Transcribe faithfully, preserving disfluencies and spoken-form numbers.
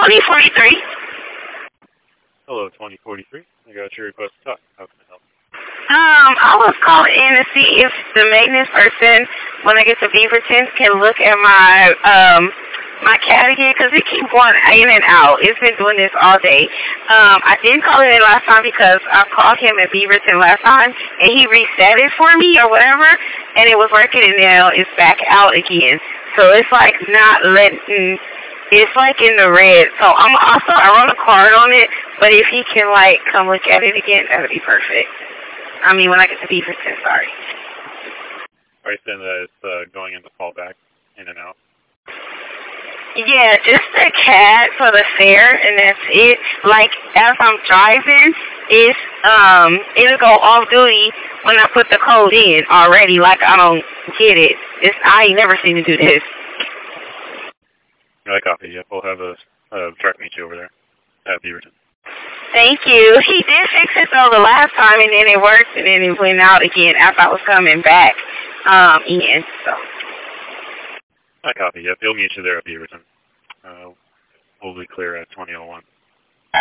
twenty forty-three. Hello, twenty forty-three. I got your request to talk. How can I help? Um, I was calling in to see if the maintenance person, when I get to Beaverton, can look at my um my cat again, because it keeps going in and out. It's been doing this all day. Um, I didn't call it in last time because I called him at Beaverton last time, and he reset it for me or whatever, and it was working, and now it's back out again. So it's like not letting. It's like in the red. So I'm also I wrote a card on it, but if he can like come look at it again, that would be perfect. I mean, when I get to Beaverton, sorry. Are you saying that it's uh, going into fallback, in and out? Yeah, just the cat for the fair, and that's it. Like, as I'm driving, it's, um, it'll go off duty when I put the code in already. Like, I don't get it. It's, I ain't never seen it do this. I copy. Yep, we'll have a uh, truck meet you over there at Beaverton. Thank you. He did fix it though the last time, and then it worked, and then it went out again after I was coming back um, in. So. I copy. Yep, he'll meet you there at Beaverton. Uh, we'll be clear at twenty oh one.